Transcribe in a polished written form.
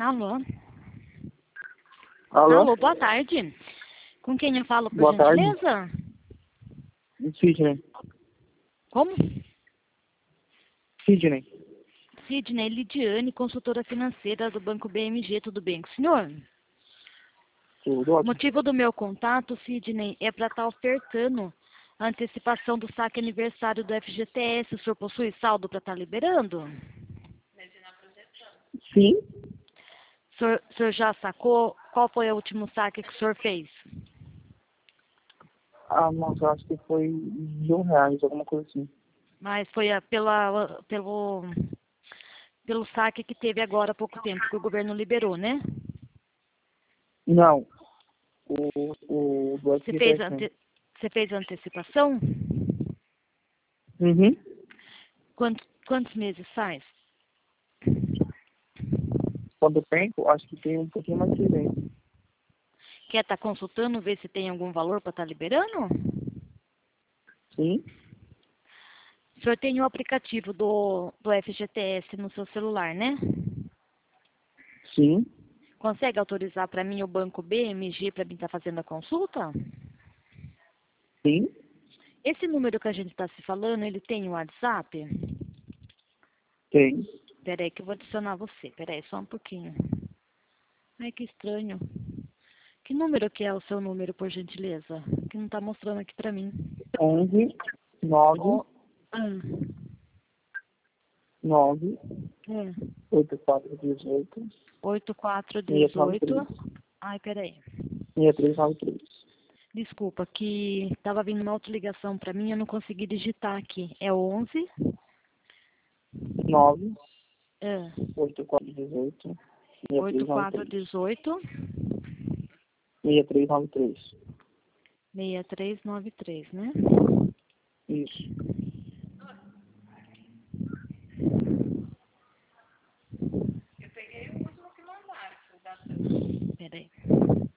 Alô? Alô? Alô, boa tarde. Com quem eu falo, por Boa tarde. gentileza? Sidney. Como? Sidney. Sidney Lidiane, consultora financeira do Banco BMG, tudo bem com o senhor? Tudo O ótimo. motivo do meu contato, Sidney, é para estar ofertando a antecipação do saque aniversário do FGTS. O senhor possui saldo para estar liberando? Sim. O senhor já sacou? Qual foi o último saque que o senhor fez? Ah, nossa, eu acho que foi R$ 1.000, alguma coisa assim. Mas foi pelo saque que teve agora há pouco tempo, que o governo liberou, né? Não. O do Você fez FGTS, né? você fez a antecipação? Uhum. Quantos meses faz? Quanto tempo? Acho que tem um pouquinho mais de tempo. Quer estar consultando, ver se tem algum valor para estar liberando? Sim. O senhor tem o aplicativo do FGTS no seu celular, né? Sim. Consegue autorizar para mim o banco BMG para mim estar fazendo a consulta? Sim. Esse número que a gente está se falando, ele tem o WhatsApp? Tem. Peraí que eu vou adicionar você. Peraí, só um pouquinho. Ai, que estranho. Que número que é o seu número, por gentileza? Que não está mostrando aqui para mim. 11 9 Ó, ah, 9 é. 84 18 8418. 693. Ai, peraí. 6393. Desculpa, que estava vindo uma autoligação para mim, eu não consegui digitar aqui. É 11, 9 é, 84 18 6393. 8418 6393. 6393, né? Isso. Peraí.